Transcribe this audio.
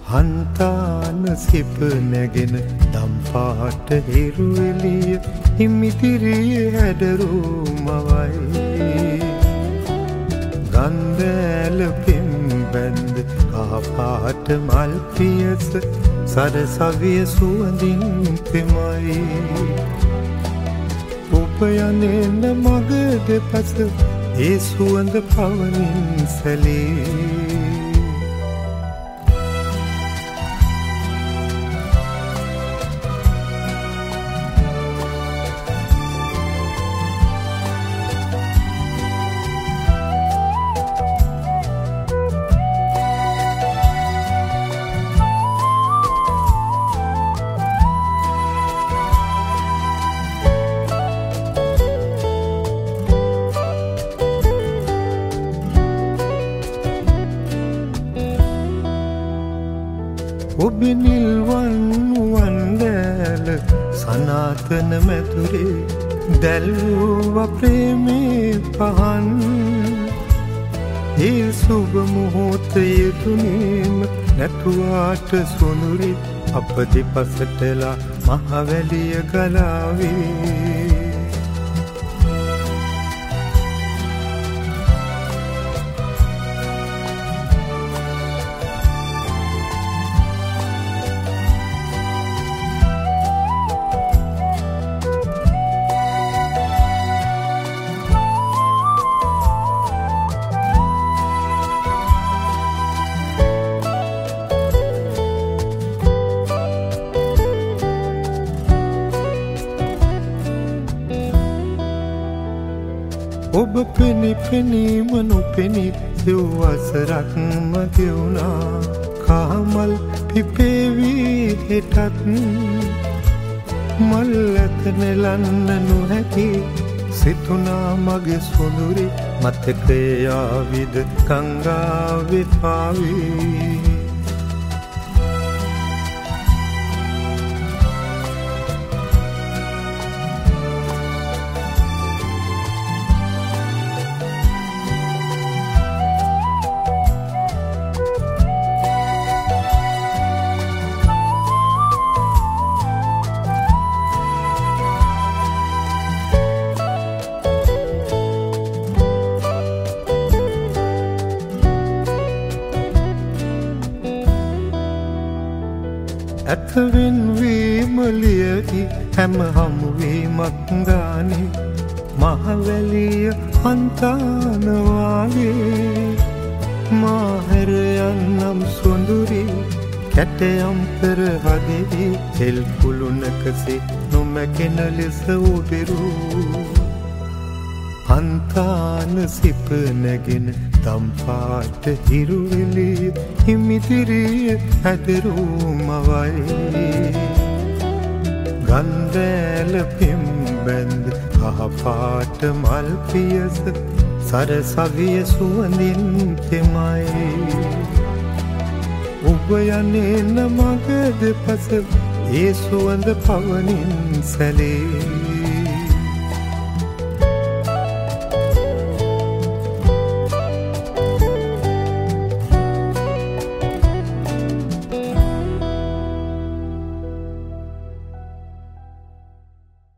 හන්තාන සිප නැගෙන දම්පාට හිරුවෙලිය හිමිතිරිය හැඩරූ මවයි ගන්දෑල පෙම් බැන්ද කහපාට මල් පියස සරසවිය සුවඳින් පෙමයි ඔබ යනෙන මග දෙපස ඒ සුවඳ පවනින් සැලේ ඔබ නිල්වන් වන්දෑල සනාතන මැතුරේ දැල්වුව ප්‍රේමේ පහන් ඒ සුබ මොහොතයතුනීම නැතුවාට සොනුරි අප දෙපසටලා මහවැලිය ගලාවේ ඔබ පෙනි පෙනීම නොපෙනි දෙව්වසරක්ම ගෙවුණා කාමල් පිපේවී හෙටත් මල් ඇත නෙලන්න නොහැකි සිතුනා මගේ සොඳුරි මතකයේ ආවිද ගංගාවේ පාවී ඇතවෙන්වීම ලියකි හැම හමුවීමක් ගානේ මහවැලිය හන්තානවාගේ මාහැර යන්නම් සොඳුරි කැටයම් පෙර හදෙහි තෙල් කුළුණකසේ නොමැකෙන ලෙස උබිරූ හන්තාන සිප නැගෙන දම්පාට හිරුවෙලිය හිමිතිරිය හැදරූ මවයි ගන්දෑල පෙම් බැන්ද කහපාට මල් පියස සරසවිය සුවඳින් තෙමයි ඔබ යනෙන මග දෙපස ඒ සුවඳ පවනින් සැලේ